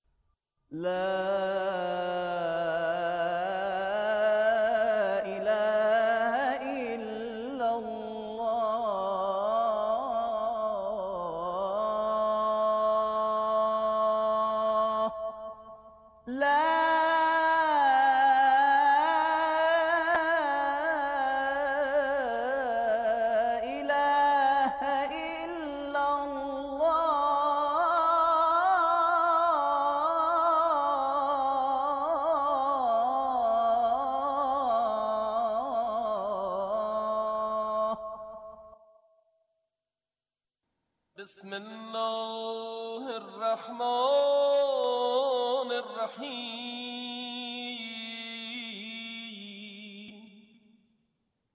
لا إله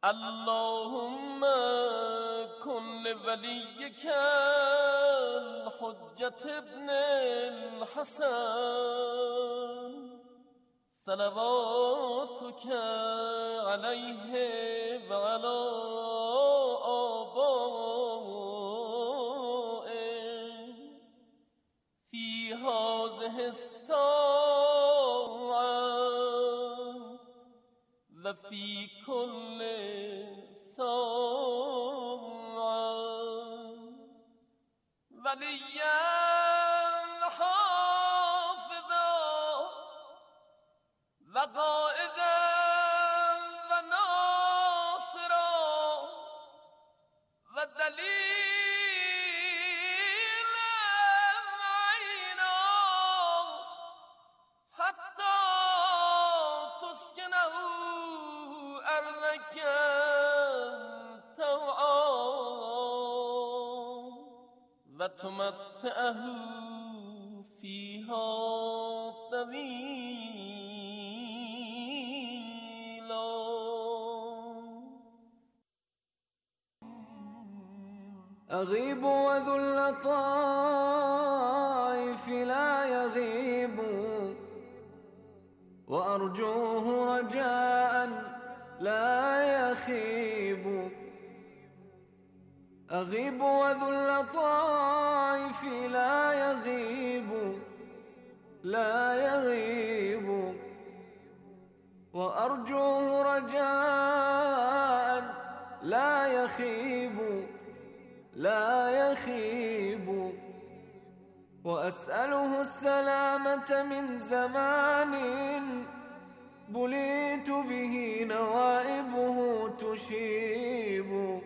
اللهم كن لوليك الحجة ابن الحسن صلواتك عليه وعلى آبائه في هذه الساعة وفي كل ساعة وليا حافظا وقائدا وناصرا ودليلا عينا حتى تسكنه أرضك طوعا وتمتعه فيها طويلا. أغيب وذو اللطائف لا يغيب وأرجوه رجاء لا يخيب. أغيب وذو اللطائف لا يغيب لا يغيب وأرجوه رجاء لا يخيب لا يخيب. وأسأله السلامة من زمان بليت به نوائبه تشيب.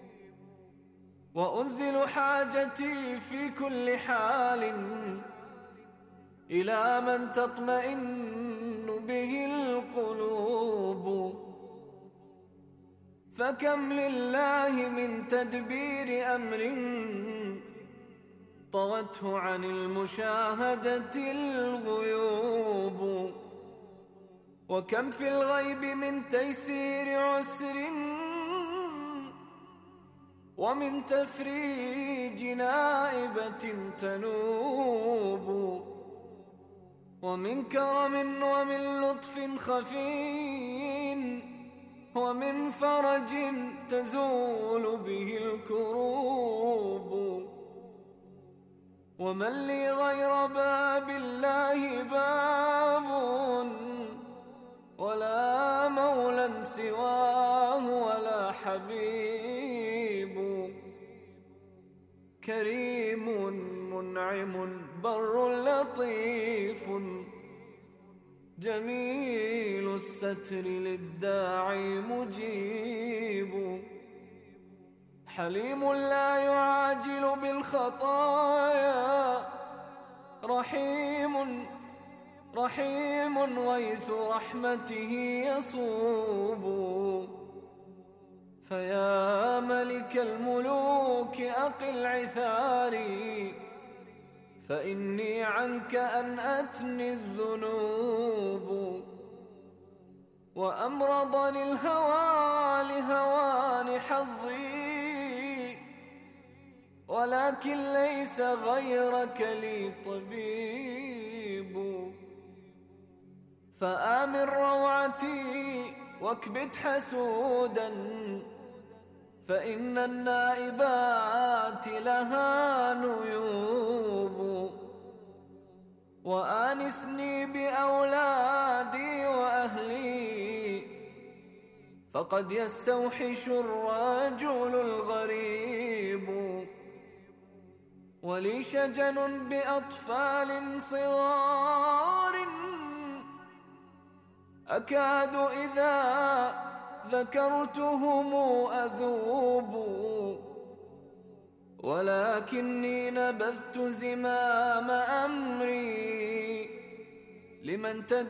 وأنزل حاجتي في كل حال إلى من تطمئن به القلوب. فكم لله من تدبير أمر طوته عن المشاهدة الغيوب. وكم في الغيب من تيسير عسر ومن تفريج نائبة تنوب. ومن كرم ومن لطف خفي ومن فرج تزول به الكروب. ومن لي غير باب الله باب ولا مولى سواه ولا حبيب. كريم منعم بر لطيف جميل الستر للداعي مجيب. حليم لا يعاجل بالخطايا رحيم رحيم غيث رحمته يصوب. فيا ملك الملوك أقل عثاري فإني عنك أنأتني الذنوب. وأمرضني الهوى لهوان حظي ولكن ليس غيرك لي طبيب. فآمن روعتي واكبت حسودا فإن النائبات لها نيوب. وآنسني بأولادي وأهلي فقد يستوحش الرجل الغريب. ولي شجن بأطفال صغار أكاد إذا ذكرتهم أذوب. ولكني نبذت زمام أمري لمن تدعو